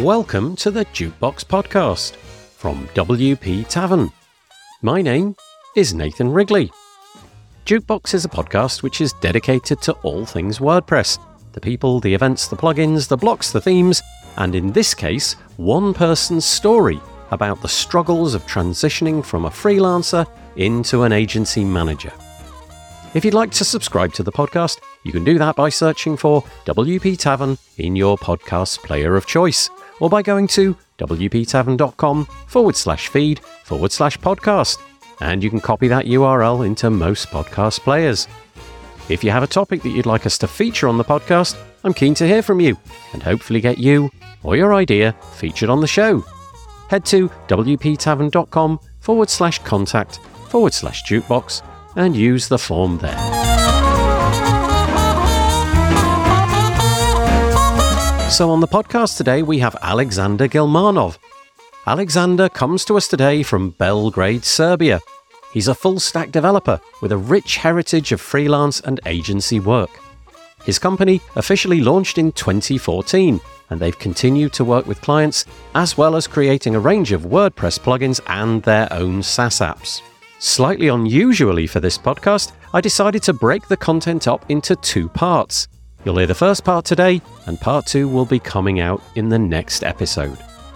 Welcome to the Jukebox Podcast from WP Tavern. My name is Nathan Wrigley. Jukebox is a podcast which is dedicated to all things WordPress. The people, the events, the plugins, the blocks, the themes, and in this case, one person's story about the struggles of transitioning from a freelancer into an agency manager. If you'd like to subscribe to the podcast, you can do that by searching for WP Tavern in your podcast player of choice, or by going to wptavern.com/feed/podcast, and you can copy that URL into most podcast players. If you have a topic that you'd like us to feature on the podcast, I'm keen to hear from you, and hopefully get you or your idea featured on the show. Head to wptavern.com/contact/jukebox and use the form there. So on the podcast today, we have Alexander Gilmanov. Alexander comes to us today from Belgrade, Serbia. He's a full-stack developer with a rich heritage of freelance and agency work. His company officially launched in 2014, and they've continued to work with clients, as well as creating a range of WordPress plugins and their own SaaS apps. Slightly unusually for this podcast, I decided to break the content up into two parts. You'll hear the first part today, and part two will be coming out in the next episode.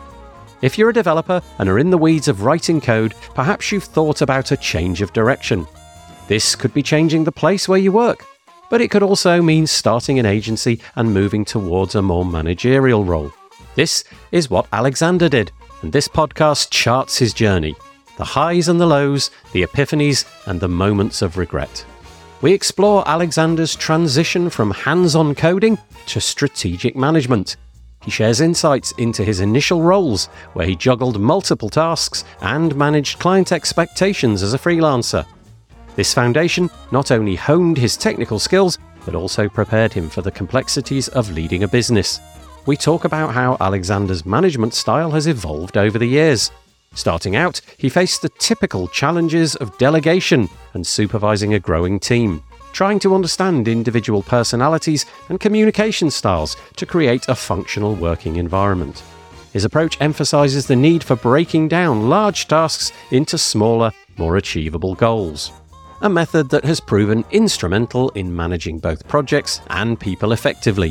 If you're a developer and are in the weeds of writing code, perhaps you've thought about a change of direction. This could be changing the place where you work, but it could also mean starting an agency and moving towards a more managerial role. This is what Alexander did, and this podcast charts his journey. The highs and the lows, the epiphanies and the moments of regret. We explore Alexander's transition from hands-on coding to strategic management. He shares insights into his initial roles, where he juggled multiple tasks and managed client expectations as a freelancer. This foundation not only honed his technical skills, but also prepared him for the complexities of leading a business. We talk about how Alexander's management style has evolved over the years. Starting out, he faced the typical challenges of delegation and supervising a growing team, trying to understand individual personalities and communication styles to create a functional working environment. His approach emphasizes the need for breaking down large tasks into smaller, more achievable goals, a method that has proven instrumental in managing both projects and people effectively.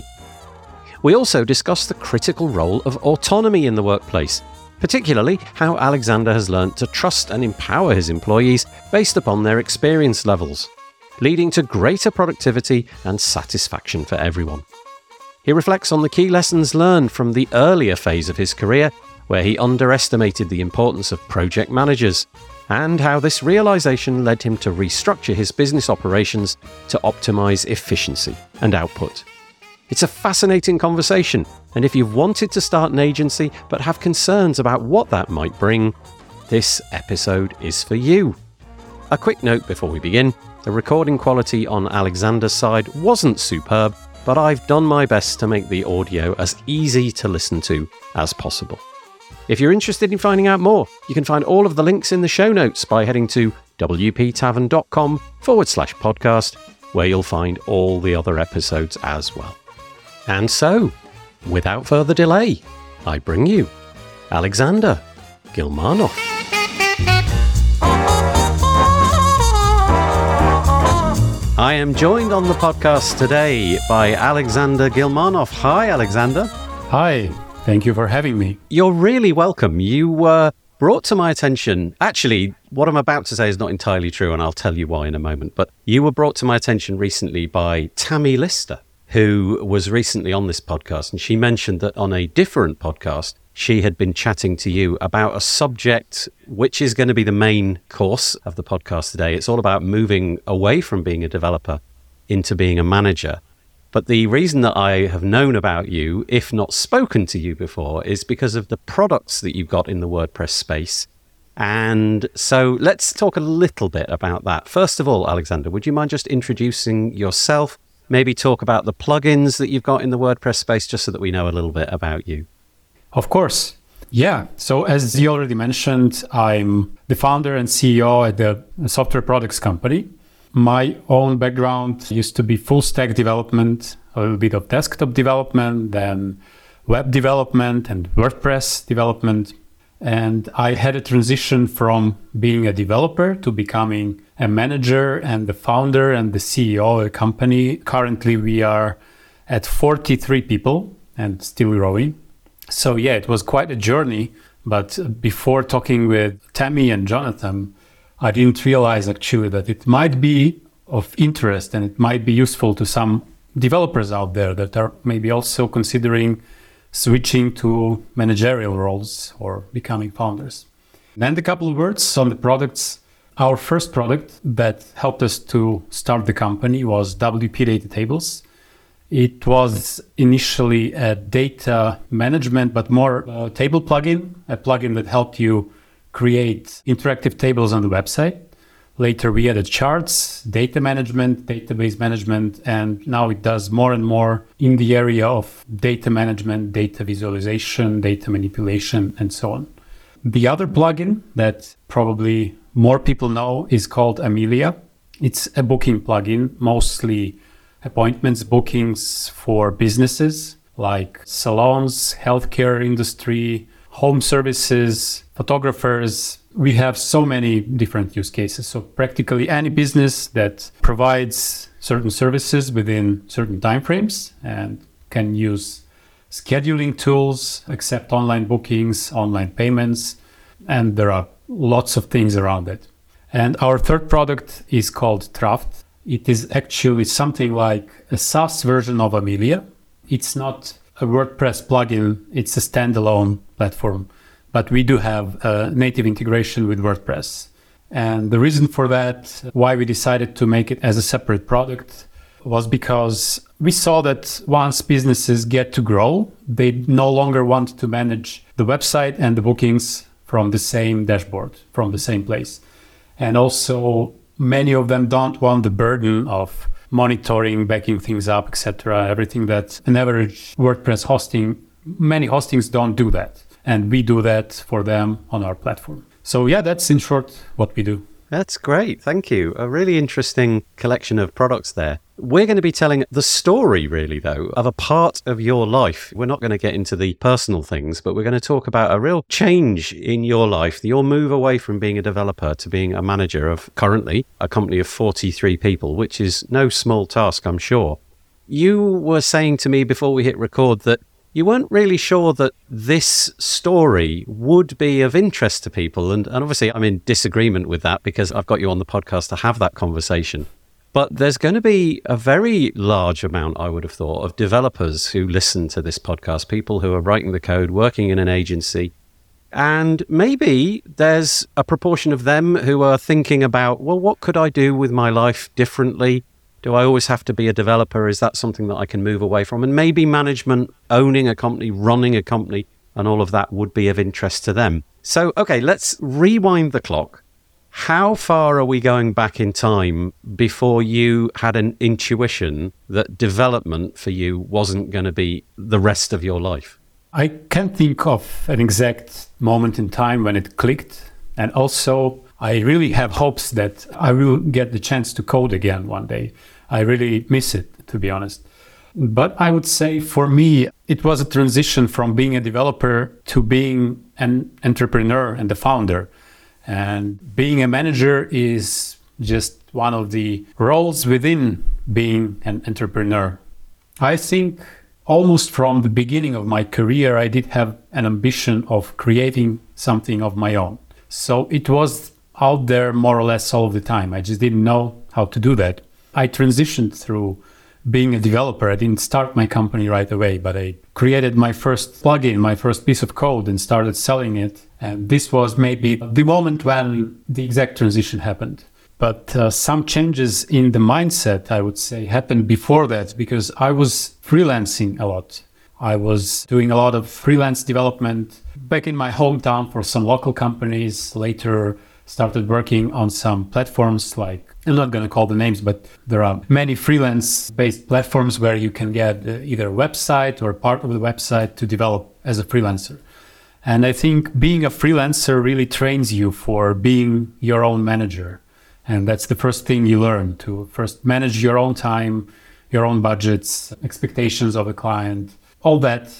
We also discuss the critical role of autonomy in the workplace, particularly how Alexander has learned to trust and empower his employees based upon their experience levels, leading to greater productivity and satisfaction for everyone. He reflects on the key lessons learned from the earlier phase of his career, where he underestimated the importance of project managers, and how this realization led him to restructure his business operations to optimize efficiency and output. It's a fascinating conversation, and if you've wanted to start an agency but have concerns about what that might bring, this episode is for you. A quick note before we begin, the recording quality on Alexander's side wasn't superb, but I've done my best to make the audio as easy to listen to as possible. If you're interested in finding out more, you can find all of the links in the show notes by heading to wptavern.com/podcast, where you'll find all the other episodes as well. And so, without further delay, I bring you Alexander Gilmanov. I am joined on the podcast today by Alexander Gilmanov. Hi, Alexander. Hi, thank you for having me. You're really welcome. You were brought to my attention. Actually, what I'm about to say is not entirely true, and I'll tell you why in a moment. But you were brought to my attention recently by Tammy Lister, who was recently on this podcast, and she mentioned that on a different podcast, she had been chatting to you about a subject which is going to be the main course of the podcast today. It's all about moving away from being a developer into being a manager. But the reason that I have known about you, if not spoken to you before, is because of the products that you've got in the WordPress space. And so let's talk a little bit about that. First of all, Alexander, would you mind just introducing yourself? Maybe talk about the plugins that you've got in the WordPress space, just so that we know a little bit about you. Of course. Yeah. So as you already mentioned, I'm the founder and CEO at the software products company. My own background used to be full stack development, a little bit of desktop development, then web development and WordPress development. And I had a transition from being a developer to becoming a manager and the founder and the CEO of a company. Currently, we are at 43 people and still growing. So yeah, it was quite a journey. But before talking with Tammy and Jonathan, I didn't realize actually that it might be of interest and it might be useful to some developers out there that are maybe also considering switching to managerial roles or becoming founders. And a couple of words on the products. Our first product that helped us to start the company was WP Data Tables. It was initially a data management, but more a table plugin, a plugin that helped you create interactive tables on the website. Later, we added charts, data management, database management, and now it does more and more in the area of data management, data visualization, data manipulation, and so on. The other plugin that probably more people know is called Amelia. It's a booking plugin, mostly appointments bookings for businesses like salons, healthcare industry, home services, photographers. We have so many different use cases. So practically any business that provides certain services within certain timeframes and can use scheduling tools, accept online bookings, online payments, and there are lots of things around it. And our third product is called Draft. It is actually something like a SaaS version of Amelia. It's not a WordPress plugin, it's a standalone platform. But we do have a native integration with WordPress. And the reason for that, why we decided to make it as a separate product, was because we saw that once businesses get to grow, they no longer want to manage the website and the bookings from the same dashboard, from the same place. And also, many of them don't want the burden of monitoring, backing things up, etc. Everything that an average WordPress hosting, many hostings don't do that. And we do that for them on our platform. So yeah, that's in short what we do. That's great. Thank you. A really interesting collection of products there. We're going to be telling the story, really, though, of a part of your life. We're not going to get into the personal things, but we're going to talk about a real change in your life, your move away from being a developer to being a manager of currently a company of 43 people, which is no small task, I'm sure. You were saying to me before we hit record that you weren't really sure that this story would be of interest to people. And obviously, I'm in disagreement with that because I've got you on the podcast to have that conversation. But there's going to be a very large amount, I would have thought, of developers who listen to this podcast, people who are writing the code, working in an agency. And maybe there's a proportion of them who are thinking about, well, what could I do with my life differently? Do I always have to be a developer? Is that something that I can move away from? And maybe management, owning a company, running a company, and all of that would be of interest to them. So, okay, let's rewind the clock. How far are we going back in time before you had an intuition that development for you wasn't going to be the rest of your life? I can't think of an exact moment in time when it clicked. And also, I really have hopes that I will get the chance to code again one day. I really miss it, to be honest. But I would say for me, it was a transition from being a developer to being an entrepreneur and a founder. And being a manager is just one of the roles within being an entrepreneur. I think almost from the beginning of my career, I did have an ambition of creating something of my own. So it was out there more or less all the time. I just didn't know how to do that. I transitioned through being a developer. I didn't start my company right away, but I created my first plugin, my first piece of code, and started selling it. And this was maybe the moment when the exact transition happened. But some changes in the mindset, I would say, happened before that because I was freelancing a lot. I was doing a lot of freelance development back in my hometown for some local companies, later started working on some platforms like, I'm not going to call the names, but there are many freelance-based platforms where you can get either a website or part of the website to develop as a freelancer. And I think being a freelancer really trains you for being your own manager. And that's the first thing you learn, to first manage your own time, your own budgets, expectations of a client. All that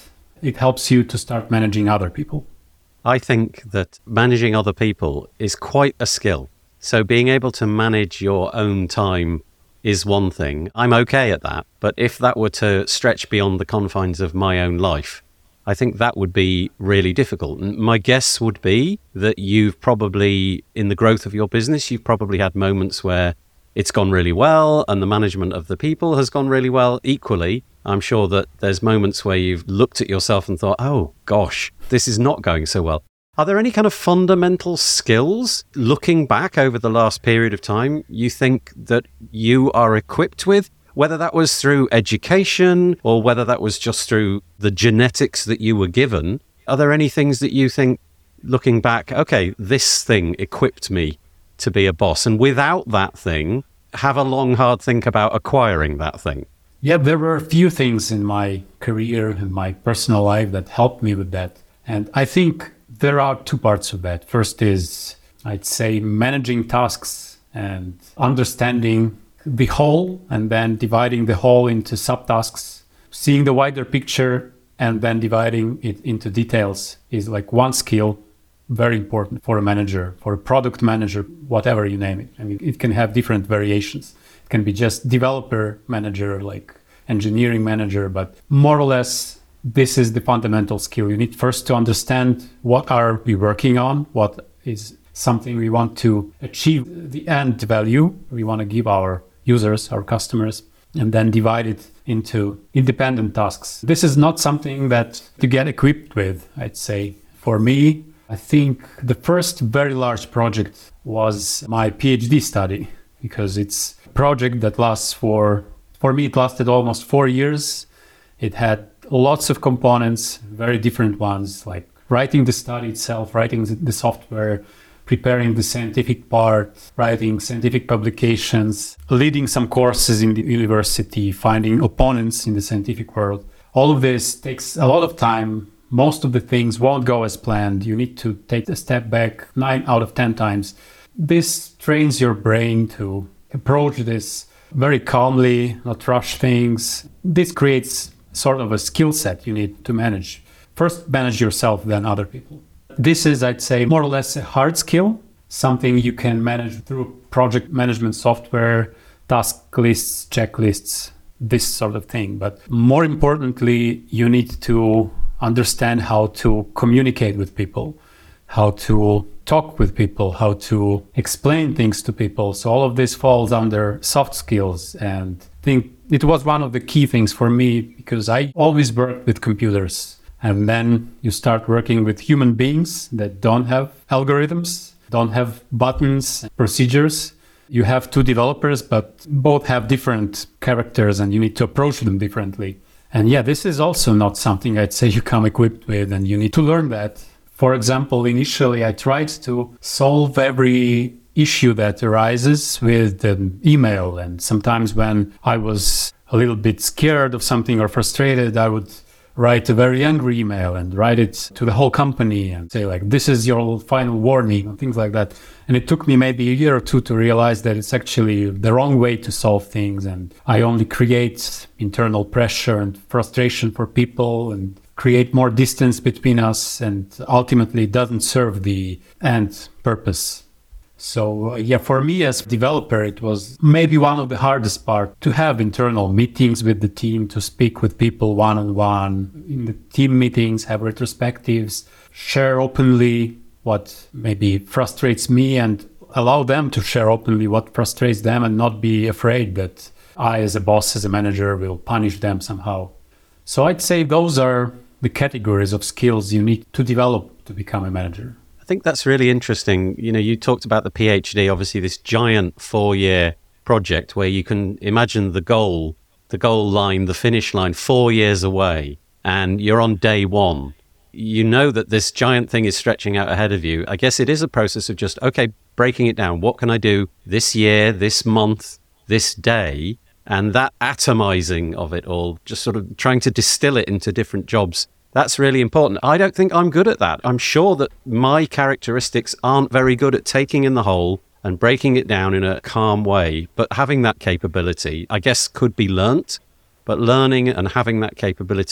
it helps you to start managing other people. I think that managing other people is quite a skill. So being able to manage your own time is one thing. I'm okay at that. But if that were to stretch beyond the confines of my own life, I think that would be really difficult. And my guess would be that you've probably, in the growth of your business, you've probably had moments where it's gone really well and the management of the people has gone really well. Equally, I'm sure that there's moments where you've looked at yourself and thought, oh gosh, this is not going so well. Are there any kind of fundamental skills, looking back over the last period of time, you think that you are equipped with? Whether that was through education or whether that was just through the genetics that you were given, are there any things that you think, looking back, okay, this thing equipped me to be a boss, and without that thing, have a long, hard think about acquiring that thing? Yeah, there were a few things in my career and my personal life that helped me with that. And I think there are two parts of that. First is, I'd say, managing tasks and understanding the whole, and then dividing the whole into subtasks, seeing the wider picture, and then dividing it into details is like one skill, very important for a manager, for a product manager, whatever you name it. I mean, it can have different variations. It can be just developer manager, like engineering manager, but more or less, this is the fundamental skill. You need first to understand what are we working on, what is something we want to achieve, the end value we want to give our users, our customers, and then divide it into independent tasks. This is not something that to get equipped with, I'd say. For me, I think the first very large project was my PhD study, because it's a project that lasts for me, it lasted almost 4 years. It had lots of components, very different ones, like writing the study itself, writing the software, preparing the scientific part, writing scientific publications, leading some courses in the university, finding opponents in the scientific world. All of this takes a lot of time. Most of the things won't go as planned. You need to take a step back 9 out of 10 times. This trains your brain to approach this very calmly, not rush things. This creates sort of a skill set you need to manage. First, manage yourself, then other people. This is, I'd say, more or less a hard skill, something you can manage through project management software, task lists, checklists, this sort of thing. But more importantly, you need to understand how to communicate with people, how to talk with people, how to explain things to people. So all of this falls under soft skills. And I think it was one of the key things for me, because I always worked with computers. And then you start working with human beings that don't have algorithms, don't have buttons, procedures. You have two developers, but both have different characters and you need to approach them differently. And yeah, this is also not something I'd say you come equipped with, and you need to learn that. For example, initially I tried to solve every issue that arises with email. And sometimes when I was a little bit scared of something or frustrated, I would write a very angry email and write it to the whole company and say like, this is your final warning and things like that. And it took me maybe a year or two to realize that it's actually the wrong way to solve things. And I only create internal pressure and frustration for people and create more distance between us, and ultimately it doesn't serve the end purpose. So yeah, for me as a developer, it was maybe one of the hardest part to have internal meetings with the team, to speak with people one-on-one in the team meetings, have retrospectives, share openly what maybe frustrates me and allow them to share openly what frustrates them, and not be afraid that I as a boss, as a manager, will punish them somehow. So I'd say those are the categories of skills you need to develop to become a manager. I think that's really interesting. You know, you talked about the PhD, obviously this giant 4-year project where you can imagine the goal line, the finish line, 4 years away, and you're on day one. You know that this giant thing is stretching out ahead of you. I guess it is a process of just, okay, breaking it down. What can I do this year, this month, this day? And that atomizing of it all, just sort of trying to distill it into different jobs. That's really important. I don't think I'm good at that. I'm sure that my characteristics aren't very good at taking in the whole and breaking it down in a calm way. But having that capability, I guess, could be learnt. But learning and having that capability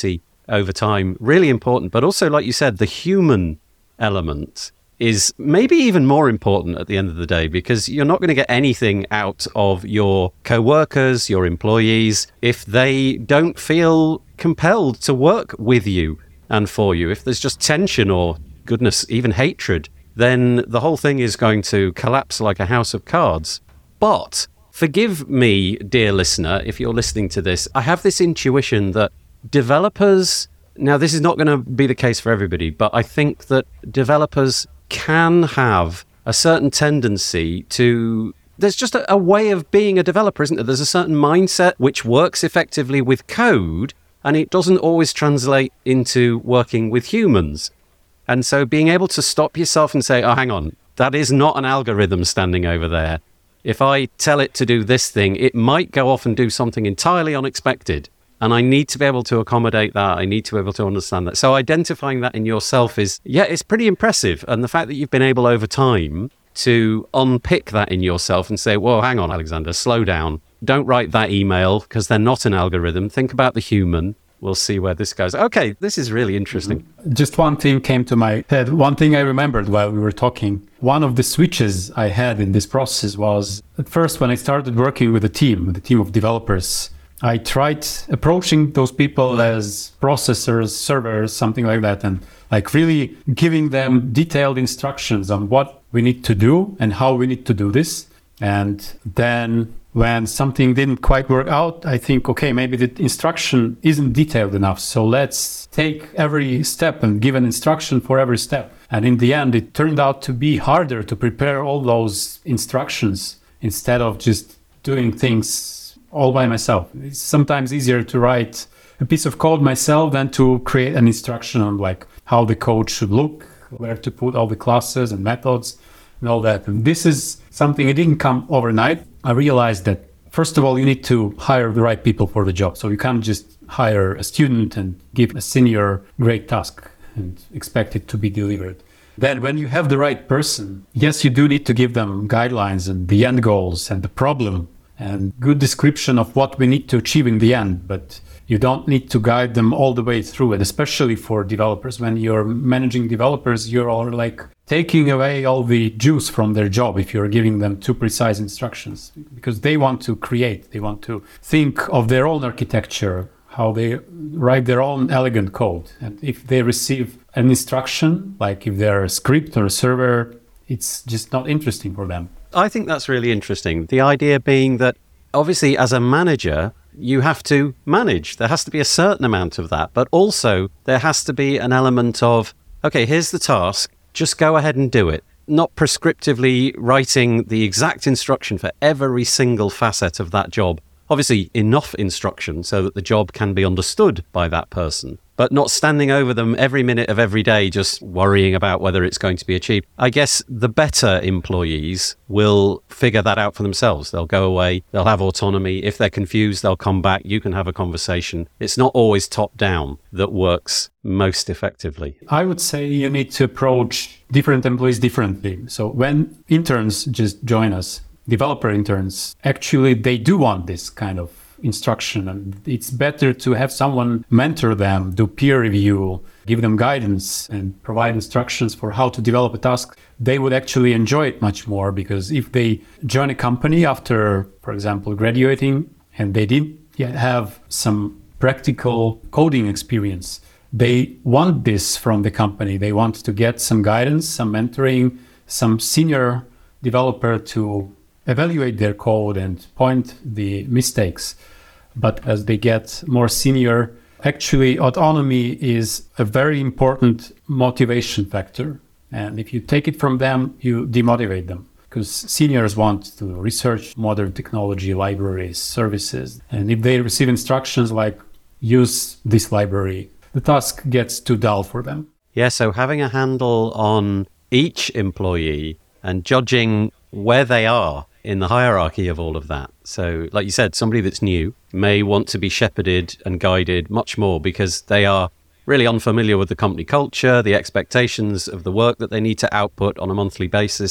over time, really important. But also, like you said, the human element is maybe even more important at the end of the day, because you're not going to get anything out of your co-workers, your employees, if they don't feel compelled to work with you and for you. If there's just tension or, goodness, even hatred, then the whole thing is going to collapse like a house of cards. But forgive me, dear listener, if you're listening to this, I have this intuition that developers, now this is not going to be the case for everybody, but I think that developers can have a certain tendency to, there's just a way of being a developer, isn't there? There's a certain mindset which works effectively with code, and it doesn't always translate into working with humans. And so being able to stop yourself and say, oh, hang on, that is not an algorithm standing over there. If I tell it to do this thing, it might go off and do something entirely unexpected. And I need to be able to accommodate that. I need to be able to understand that. So identifying that in yourself is, it's pretty impressive. And the fact that you've been able over time to unpick that in yourself and say, well, hang on, Alexander, slow down. Don't write that email because they're not an algorithm. Think about the human. We'll see where this goes. Okay, this is really interesting. Just one thing came to my head. One thing I remembered while we were talking. One of the switches I had in this process was, at first when I started working with a team of developers, I tried approaching those people as processors, servers, something like that, and like really giving them detailed instructions on what we need to do and how we need to do this. And then when something didn't quite work out, I think, okay, maybe the instruction isn't detailed enough. So let's take every step and give an instruction for every step. And in the end, it turned out to be harder to prepare all those instructions instead of just doing things all by myself. It's sometimes easier to write a piece of code myself than to create an instruction on like how the code should look, where to put all the classes and methods and all that. And this is something that didn't come overnight. I realized that, first of all, you need to hire the right people for the job. So you can't just hire a student and give a senior great task and expect it to be delivered. Then when you have the right person, yes, you do need to give them guidelines and the end goals and the problem and good description of what we need to achieve in the end. But you don't need to guide them all the way through it, especially for developers. When you're managing developers, you're all like taking away all the juice from their job if you're giving them too precise instructions, because they want to create, they want to think of their own architecture, how they write their own elegant code. And if they receive an instruction, like if they're a script or a server, it's just not interesting for them. I think that's really interesting. The idea being that obviously as a manager, you have to manage. There has to be a certain amount of that, but also there has to be an element of, okay, here's the task, just go ahead and do it. Not prescriptively writing the exact instruction for every single facet of that job. Obviously enough instruction so that the job can be understood by that person, but not standing over them every minute of every day just worrying about whether it's going to be achieved. I guess the better employees will figure that out for themselves. They'll go away, they'll have autonomy. If they're confused, they'll come back. You can have a conversation. It's not always top down that works most effectively. I would say you need to approach different employees differently. So when interns just join us, developer interns, actually they do want this kind of instruction, and it's better to have someone mentor them, do peer review, give them guidance and provide instructions for how to develop a task. They would actually enjoy it much more, because if they join a company after, for example, graduating, and they didn't yet have some practical coding experience, they want this from the company. They want to get some guidance, some mentoring, some senior developer to evaluate their code and point the mistakes. But as they get more senior, actually autonomy is a very important motivation factor. And if you take it from them, you demotivate them, because seniors want to research modern technology, libraries, services. And if they receive instructions like use this library, the task gets too dull for them. Yeah, so having a handle on each employee and judging where they are in the hierarchy of all of that. So like you said, somebody that's new may want to be shepherded and guided much more because they are really unfamiliar with the company culture, the expectations of the work that they need to output on a monthly basis.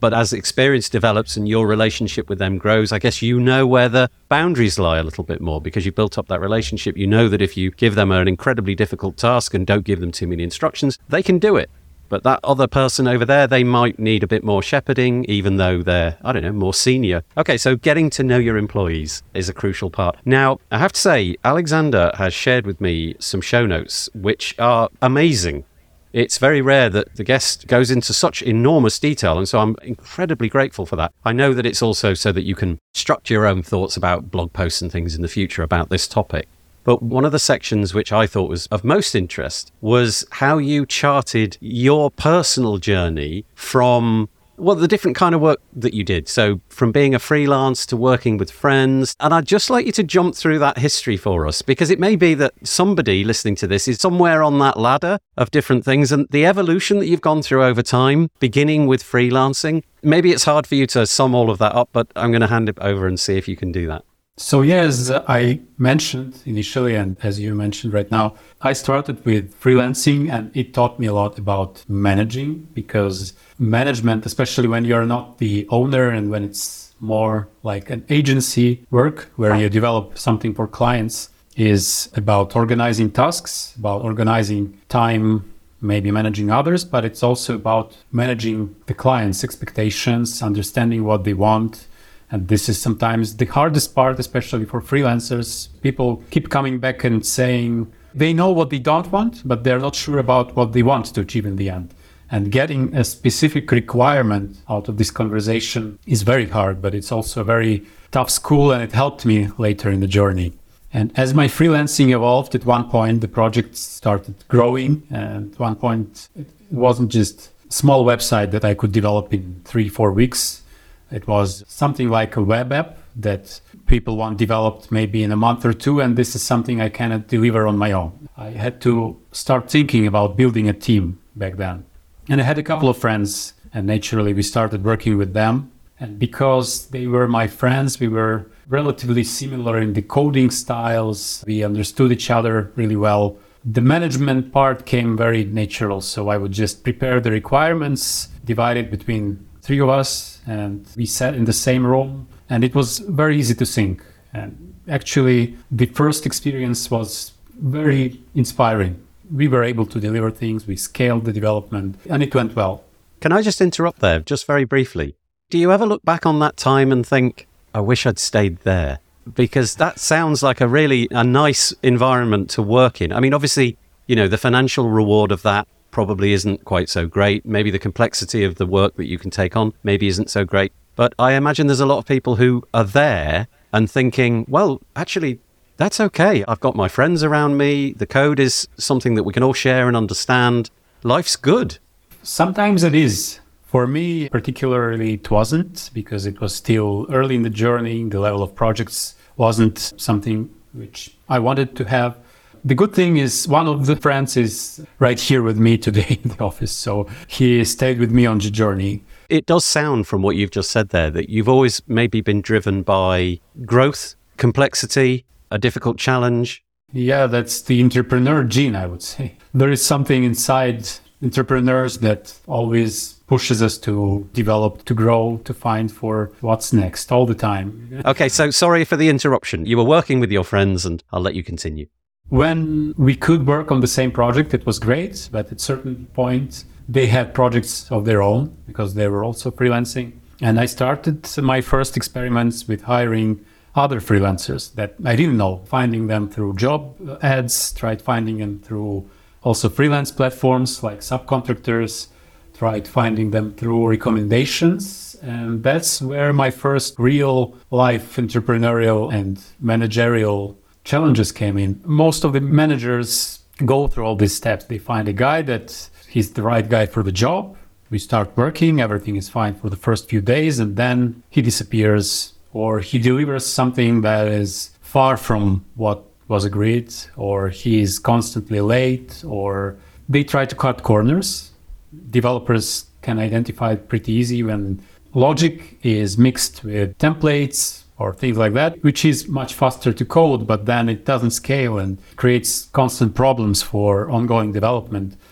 But as experience develops and your relationship with them grows, I guess you know where the boundaries lie a little bit more because you built up that relationship. You know that if you give them an incredibly difficult task and don't give them too many instructions, they can do it. But that other person over there, they might need a bit more shepherding, even though they're, I don't know, more senior. Okay, so getting to know your employees is a crucial part. Now, I have to say, Alexander has shared with me some show notes, which are amazing. It's very rare that the guest goes into such enormous detail, and so I'm incredibly grateful for that. I know that it's also so that you can structure your own thoughts about blog posts and things in the future about this topic. But one of the sections which I thought was of most interest was how you charted your personal journey from, well, the different kind of work that you did. So from being a freelance to working with friends. And I'd just like you to jump through that history for us, because it may be that somebody listening to this is somewhere on that ladder of different things. And the evolution that you've gone through over time, beginning with freelancing, maybe it's hard for you to sum all of that up, but I'm going to hand it over and see if you can do that. So as I mentioned initially, and as you mentioned right now, I started with freelancing, and it taught me a lot about managing, because management, especially when you're not the owner and when it's more like an agency work where you develop something for clients, is about organizing tasks, about organizing time, maybe managing others, but it's also about managing the client's expectations, understanding what they want. And this is sometimes the hardest part, especially for freelancers. People keep coming back and saying they know what they don't want, but they're not sure about what they want to achieve in the end. And getting a specific requirement out of this conversation is very hard, but it's also a very tough school, and it helped me later in the journey. And as my freelancing evolved, at one point the project started growing, and at one point it wasn't just a small website that I could develop in 3-4 weeks. It was something like a web app that people want developed maybe in a month or two, and this is something I cannot deliver on my own. I had to start thinking about building a team back then. And I had a couple of friends, and naturally we started working with them. And because they were my friends, we were relatively similar in the coding styles. We understood each other really well. The management part came very natural, so I would just prepare the requirements, divide it between 3 of us, and we sat in the same room, and it was very easy to sync. And actually, the first experience was very inspiring. We were able to deliver things, we scaled the development, and it went well. Can I just interrupt there, just very briefly? Do you ever look back on that time and think, I wish I'd stayed there? Because that sounds like a nice environment to work in. I mean, obviously, the financial reward of that probably isn't quite so great. Maybe the complexity of the work that you can take on maybe isn't so great. But I imagine there's a lot of people who are there and thinking, well, actually, that's okay. I've got my friends around me. The code is something that we can all share and understand. Life's good. Sometimes it is. For me, particularly, it wasn't, because it was still early in the journey. The level of projects wasn't something which I wanted to have. The good thing is one of the friends is right here with me today in the office, so he stayed with me on the journey. It does sound from what you've just said there that you've always maybe been driven by growth, complexity, a difficult challenge. Yeah, that's the entrepreneur gene, I would say. There is something inside entrepreneurs that always pushes us to develop, to grow, to find for what's next all the time. Okay, so sorry for the interruption. You were working with your friends, and I'll let you continue. When we could work on the same project, it was great, but at a certain point, they had projects of their own because they were also freelancing. And I started my first experiments with hiring other freelancers that I didn't know, finding them through job ads, tried finding them through also freelance platforms like subcontractors, tried finding them through recommendations. And that's where my first real life entrepreneurial and managerial challenges came in. Most of the managers go through all these steps. They find a guy that he's the right guy for the job. We start working, everything is fine for the first few days, and then he disappears, or he delivers something that is far from what was agreed, or he is constantly late, or they try to cut corners. Developers can identify it pretty easy when logic is mixed with templates or things like that, which is much faster to code, but then it doesn't scale and creates constant problems for ongoing development.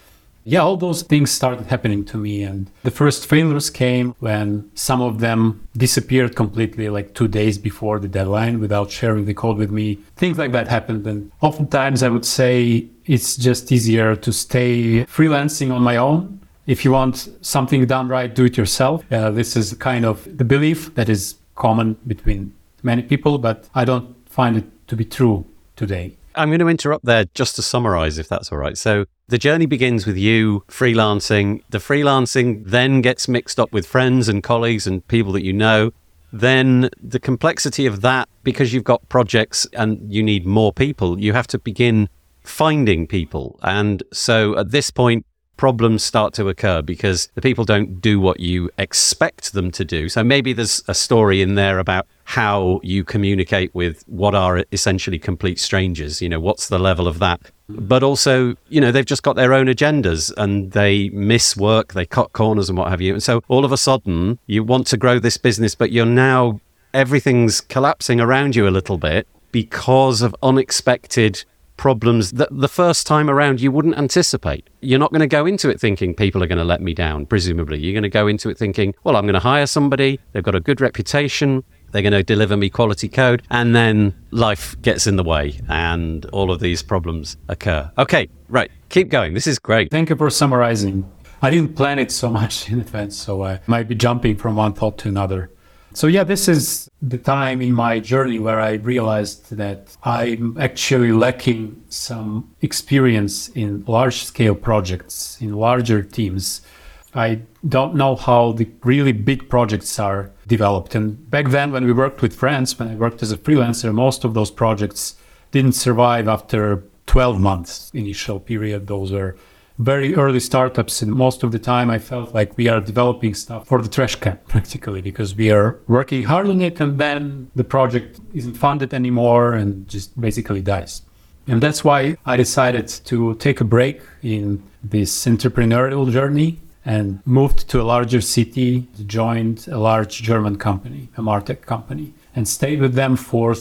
Yeah, all those things started happening to me. And the first failures came when some of them disappeared completely, like 2 days before the deadline without sharing the code with me. Things like that happened. And oftentimes I would say it's just easier to stay freelancing on my own. If you want something done right, do it yourself. This is kind of the belief that is common between many people, but I don't find it to be true today. I'm going to interrupt there just to summarize, if that's all right. So the journey begins with you freelancing. The freelancing then gets mixed up with friends and colleagues and people that you know. Then the complexity of that, because you've got projects and you need more people, you have to begin finding people. And so at this point, problems start to occur because the people don't do what you expect them to do. So maybe there's a story in there about how you communicate with what are essentially complete strangers. You know, what's the level of that? But also, you know, they've just got their own agendas and they miss work, they cut corners and what have you. And so all of a sudden you want to grow this business, but you're now, everything's collapsing around you a little bit because of unexpected problems that the first time around you wouldn't anticipate. You're not going to go into it thinking people are going to let me down, presumably. You're going to go into it thinking, well, I'm going to hire somebody, they've got a good reputation, they're going to deliver me quality code, and then life gets in the way and all of these problems occur. Okay, right, keep going. This is great. Thank you for summarizing. I didn't plan it so much in advance, so I might be jumping from one thought to another. So yeah, this is the time in my journey where I realized that I'm actually lacking some experience in large-scale projects, in larger teams. I don't know how the really big projects are developed. And back then, when we worked with friends, when I worked as a freelancer, most of those projects didn't survive after 12 months initial period. Those were very early startups, and most of the time I felt like we are developing stuff for the trash can practically, because we are working hard on it and then the project isn't funded anymore and just basically dies. And that's why I decided to take a break in this entrepreneurial journey and moved to a larger city, joined a large German company, a MarTech company, and stayed with them for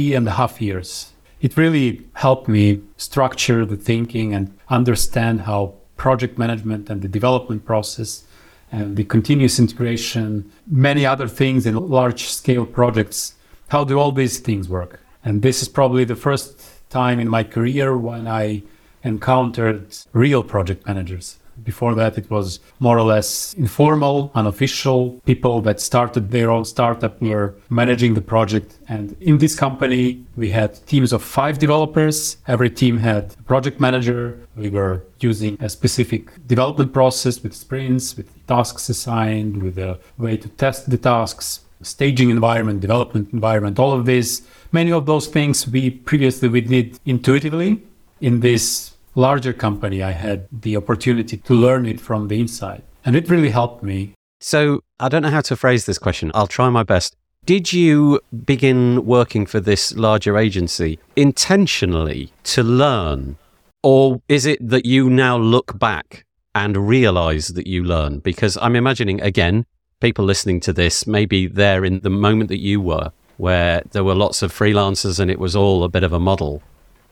3.5 years. It really helped me structure the thinking and understand how project management and the development process and the continuous integration, many other things in large-scale projects, how do all these things work? And this is probably the first time in my career when I encountered real project managers. Before that, it was more or less informal, unofficial. People that started their own startup were managing the project. And in this company, we had teams of 5 developers. Every team had a project manager. We were using a specific development process with sprints, with tasks assigned, with a way to test the tasks, staging environment, development environment, all of this. Many of those things we did intuitively. In this larger company, I had the opportunity to learn it from the inside, and it really helped me. So I don't know how to phrase this question. I'll try my best. Did you begin working for this larger agency intentionally to learn, or is it that you now look back and realize that you learn? Because I'm imagining, again, people listening to this, maybe they're in the moment that you were, where there were lots of freelancers and it was all a bit of a muddle.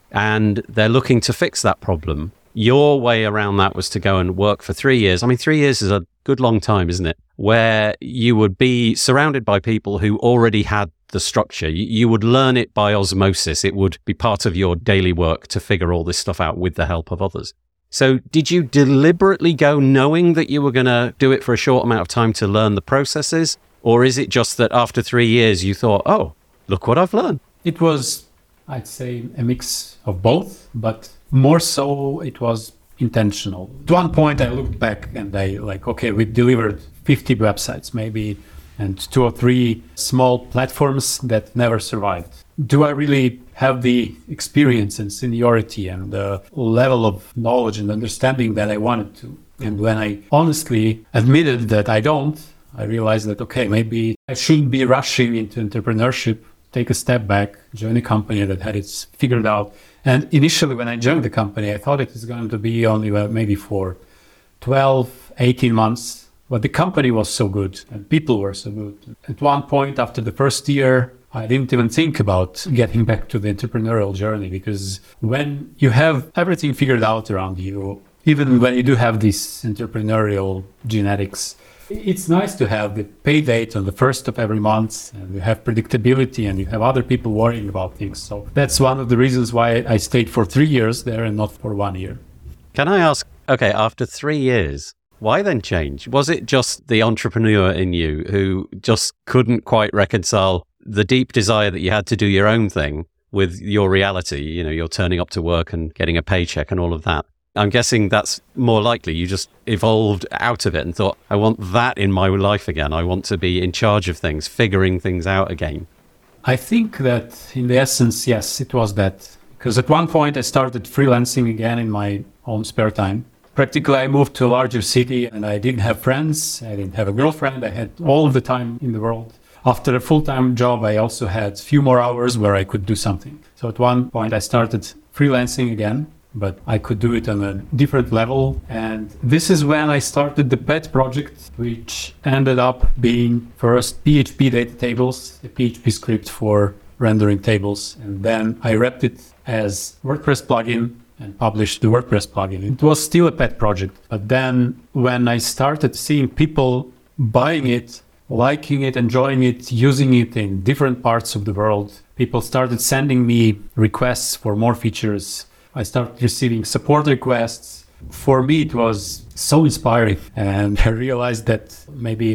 And they're looking to fix that problem. Your way around that was to go and work for 3 years. I mean, 3 years is a good long time, isn't it? Where you would be surrounded by people who already had the structure. You would learn it by osmosis. It would be part of your daily work to figure all this stuff out with the help of others. So did you deliberately go knowing that you were going to do it for a short amount of time to learn the processes? Or is it just that after 3 years you thought, oh, look what I've learned? It was, I'd say, a mix of both, but more so it was intentional. At one point I looked back and okay, we delivered 50 websites maybe, and 2 or 3 small platforms that never survived. Do I really have the experience and seniority and the level of knowledge and understanding that I wanted to? And when I honestly admitted that I don't, I realized that, okay, maybe I shouldn't be rushing into entrepreneurship, take a step back, join a company that had it figured out. And initially, when I joined the company, I thought it was going to be only maybe for 12, 18 months. But the company was so good and people were so good. At one point, after the first year, I didn't even think about getting back to the entrepreneurial journey, because when you have everything figured out around you, even when you do have this entrepreneurial genetics, it's nice to have the pay date on the first of every month, and you have predictability, and you have other people worrying about things. So that's one of the reasons why I stayed for 3 years there and not for 1 year. Can I ask, okay, after 3 years, why then change? Was it just the entrepreneur in you who just couldn't quite reconcile the deep desire that you had to do your own thing with your reality? You know, you're turning up to work and getting a paycheck and all of that. I'm guessing that's more likely. You just evolved out of it and thought, I want that in my life again. I want to be in charge of things, figuring things out again. I think that in the essence, yes, it was that. Because at one point I started freelancing again in my own spare time. Practically, I moved to a larger city and I didn't have friends. I didn't have a girlfriend. I had all of the time in the world. After a full-time job, I also had a few more hours where I could do something. So at one point I started freelancing again, but I could do it on a different level. And this is when I started the pet project, which ended up being first PHP data tables, a PHP script for rendering tables. And then I wrapped it as WordPress plugin and published the WordPress plugin. It was still a pet project. But then when I started seeing people buying it, liking it, enjoying it, using it in different parts of the world, people started sending me requests for more features. I started receiving support requests. For me, it was so inspiring. And I realized that maybe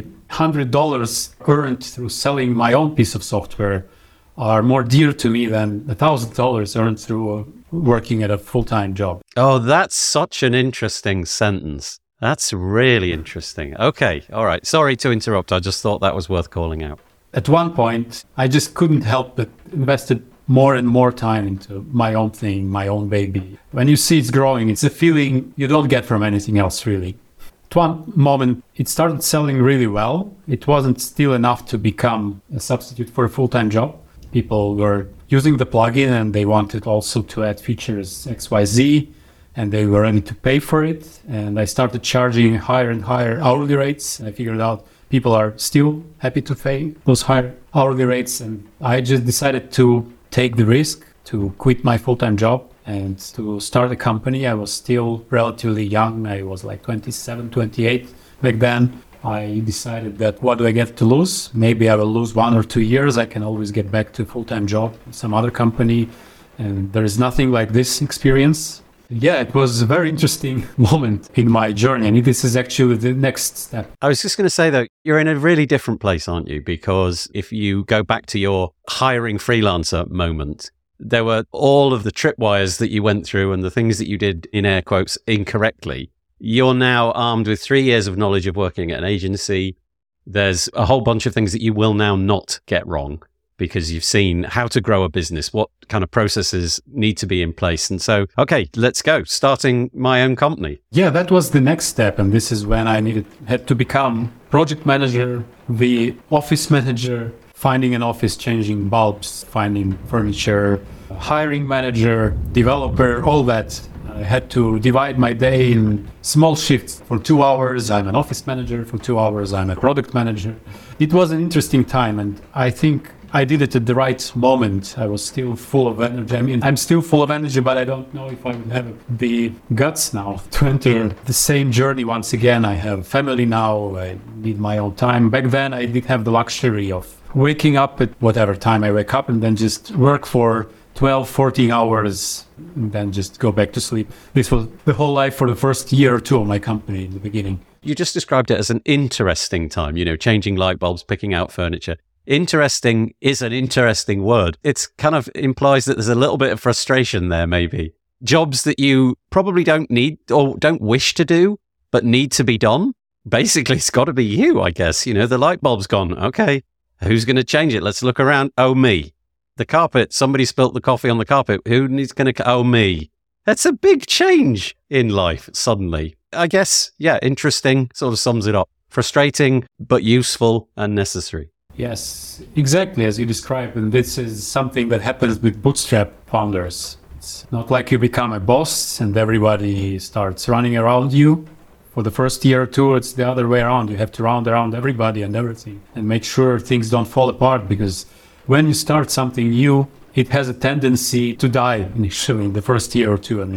$100 earned through selling my own piece of software are more dear to me than $1,000 earned through working at a full-time job. Oh, that's such an interesting sentence. That's really interesting. Okay, all right. Sorry to interrupt. I just thought that was worth calling out. At one point, I just couldn't help but invested more and more time into my own thing, my own baby. When you see it's growing, it's a feeling you don't get from anything else, really. At one moment, it started selling really well. It wasn't still enough to become a substitute for a full-time job. People were using the plugin and they wanted also to add features XYZ, and they were ready to pay for it. And I started charging higher and higher hourly rates. I figured out people are still happy to pay those higher hourly rates. And I just decided to take the risk to quit my full-time job and to start a company. I was still relatively young. I was like 27, 28 back then. I decided that what do I get to lose? Maybe I will lose 1 or 2 years. I can always get back to a full-time job in some other company. And there is nothing like this experience. Yeah, it was a very interesting moment in my journey. And this is actually the next step. I was just going to say, though, you're in a really different place, aren't you? Because if you go back to your hiring freelancer moment, there were all of the tripwires that you went through and the things that you did, in air quotes, incorrectly. You're now armed with 3 years of knowledge of working at an agency. There's a whole bunch of things that you will now not get wrong because you've seen how to grow a business, what kind of processes need to be in place. And so, okay, let's go. Starting my own company. Yeah, that was the next step. And this is when I had to become project manager, the office manager, finding an office, changing bulbs, finding furniture, hiring manager, developer, all that. I had to divide my day in small shifts. For 2 hours, I'm an office manager. For 2 hours, I'm a product manager. It was an interesting time, and I think I did it at the right moment. I was still full of energy. I mean, I'm still full of energy, but I don't know if I would have the guts now to enter the same journey once again. I have family now. I need my own time. Back then, I did have the luxury of waking up at whatever time I wake up and then just work for 12, 14 hours and then just go back to sleep. This was the whole life for the first year or two of my company in the beginning. You just described it as an interesting time, changing light bulbs, picking out furniture. Interesting is an interesting word. It kind of implies that there's a little bit of frustration there, maybe. Jobs that you probably don't need or don't wish to do, but need to be done. Basically, it's got to be you, I guess. The light bulb's gone. Okay, who's going to change it? Let's look around. Oh, me. The carpet, somebody spilt the coffee on the carpet. Who needs going to... Oh, me. That's a big change in life, suddenly. I guess, yeah, interesting sort of sums it up. Frustrating, but useful and necessary. Yes, exactly as you described. And this is something that happens with bootstrap founders. It's not like you become a boss and everybody starts running around you. For the first year or two, it's the other way around. You have to round around everybody and everything and make sure things don't fall apart, because when you start something new, it has a tendency to die initially in the first year or two. I mean,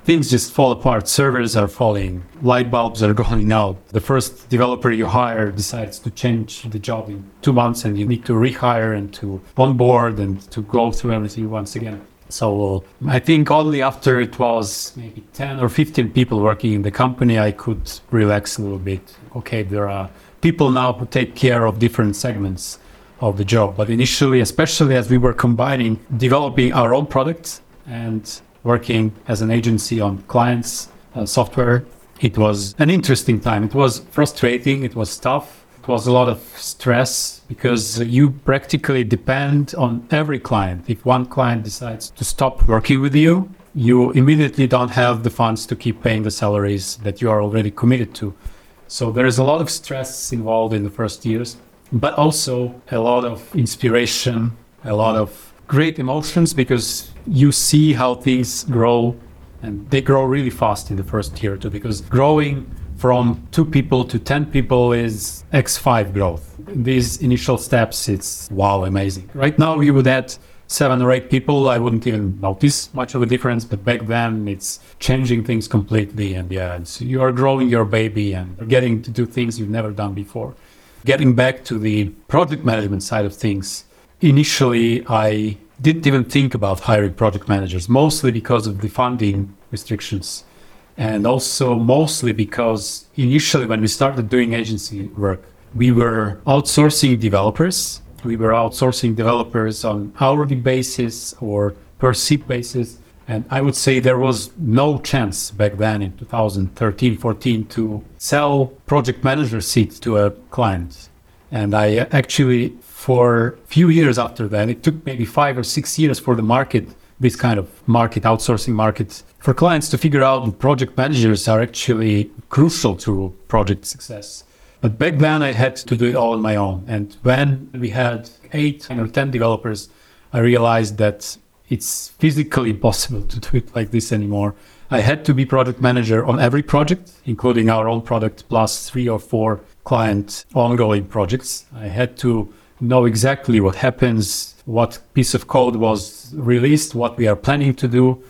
things just fall apart. Servers are falling, light bulbs are going out. The first developer you hire decides to change the job in 2 months, and you need to rehire and to onboard and to go through everything once again. So I think only after it was maybe 10 or 15 people working in the company, I could relax a little bit. Okay, there are people now who take care of different segments of the job. But initially, especially as we were combining developing our own products and working as an agency on clients' software, it was an interesting time. It was frustrating. It was tough. It was a lot of stress because you practically depend on every client. If one client decides to stop working with you, you immediately don't have the funds to keep paying the salaries that you are already committed to. So there is a lot of stress involved in the first years, but also a lot of inspiration, a lot of great emotions, because you see how things grow, and they grow really fast in the first year too, because growing from 2 people to 10 people is X5 growth. These initial steps, it's wow, amazing. Right now, you would add 7 or 8 people, I wouldn't even notice much of a difference, but back then it's changing things completely. And so you are growing your baby and getting to do things you've never done before. Getting back to the project management side of things, initially I didn't even think about hiring project managers, mostly because of the funding restrictions. And also mostly because initially when we started doing agency work, we were outsourcing developers. We were outsourcing developers on hourly basis or per seat basis. And I would say there was no chance back then in 2013, 14 to sell project manager seats to a client. And I actually, for a few years after that, it took maybe 5 or 6 years for the market, this kind of market, outsourcing market, for clients to figure out that project managers are actually crucial to project success. But back then I had to do it all on my own. And when we had 8 or 10 developers, I realized that it's physically impossible to do it like this anymore. I had to be project manager on every project, including our own product, plus 3 or 4 client ongoing projects. I had to know exactly what happens, what piece of code was released, what we are planning to do.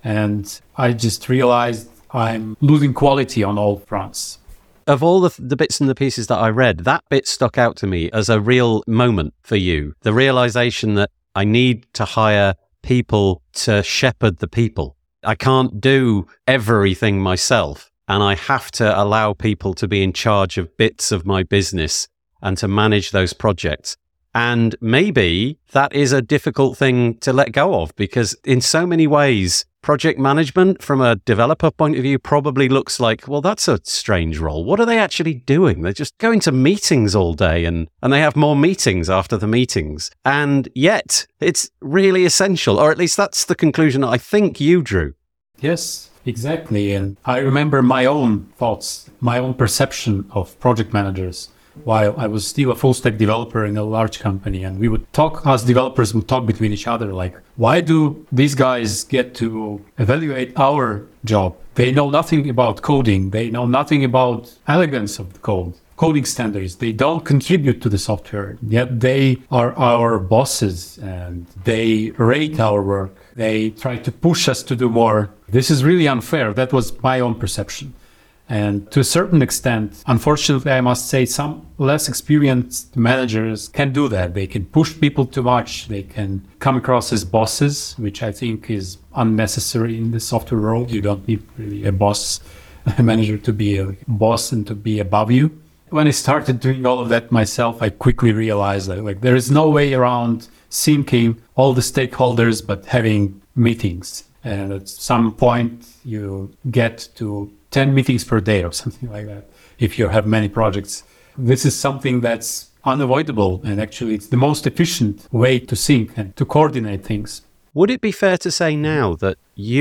And I just realized I'm losing quality on all fronts. Of all the bits and the pieces that I read, that bit stuck out to me as a real moment for you. The realization that I need to hire people to shepherd the people. I can't do everything myself, and I have to allow people to be in charge of bits of my business and to manage those projects. And maybe that is a difficult thing to let go of, because in so many ways, project management from a developer point of view probably looks like, well, that's a strange role. What are they actually doing? They're just going to meetings all day and they have more meetings after the meetings. And yet it's really essential, or at least that's the conclusion I think you drew. Yes, exactly. And I remember my own thoughts, my own perception of project managers while I was still a full stack developer in a large company. And we would talk, us developers would talk between each other, like, why do these guys get to evaluate our job? They know nothing about coding. They know nothing about elegance of the code, coding standards. They don't contribute to the software, yet they are our bosses and they rate our work. They try to push us to do more. This is really unfair. That was my own perception. And to a certain extent, unfortunately, I must say some less experienced managers can do that. They can push people too much. They can come across as bosses, which I think is unnecessary in the software world. You don't need really a boss, a manager to be a boss and to be above you. When I started doing all of that myself, I quickly realized that there is no way around syncing all the stakeholders, but having meetings. And at some point, you get to 10 meetings per day or something like that, if you have many projects. This is something that's unavoidable, and actually it's the most efficient way to sync and to coordinate things. Would it be fair to say now that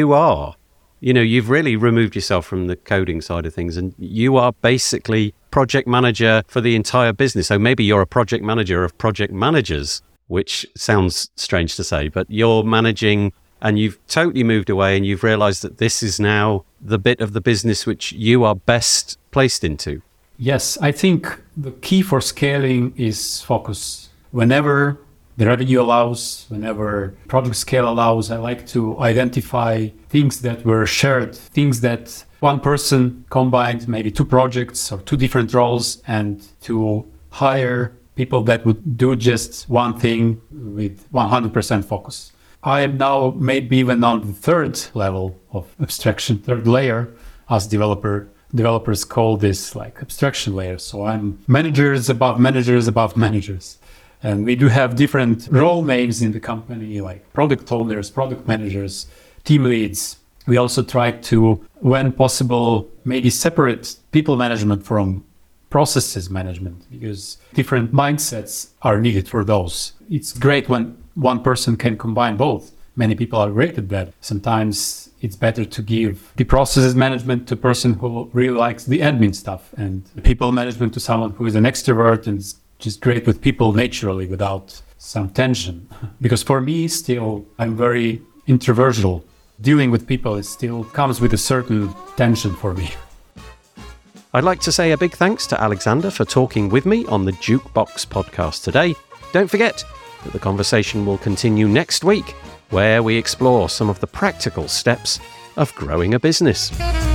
you've really removed yourself from the coding side of things, and you are basically project manager for the entire business? So maybe you're a project manager of project managers, which sounds strange to say, but you're managing, and you've totally moved away and you've realized that this is now the bit of the business which you are best placed into. Yes, I think the key for scaling is focus. Whenever the revenue allows, whenever project scale allows, I like to identify things that were shared, things that one person combined, maybe 2 projects or 2 different roles, and to hire people that would do just one thing with 100% focus. I am now maybe even on the 3rd level of abstraction, 3rd layer, as developers call this like abstraction layer. So I'm managers above managers above managers. And we do have different role names in the company, like product owners, product managers, team leads. We also try to, when possible, maybe separate people management from processes management, because different mindsets are needed for those. It's great when one person can combine both. Many people are great at that. Sometimes it's better to give the processes management to a person who really likes the admin stuff, and the people management to someone who is an extrovert and is just great with people naturally without some tension. Because for me, still, I'm very introversional. Dealing with people, it still comes with a certain tension for me. I'd like to say a big thanks to Alexander for talking with me on the Jukebox podcast today. Don't forget that the conversation will continue next week, where we explore some of the practical steps of growing a business.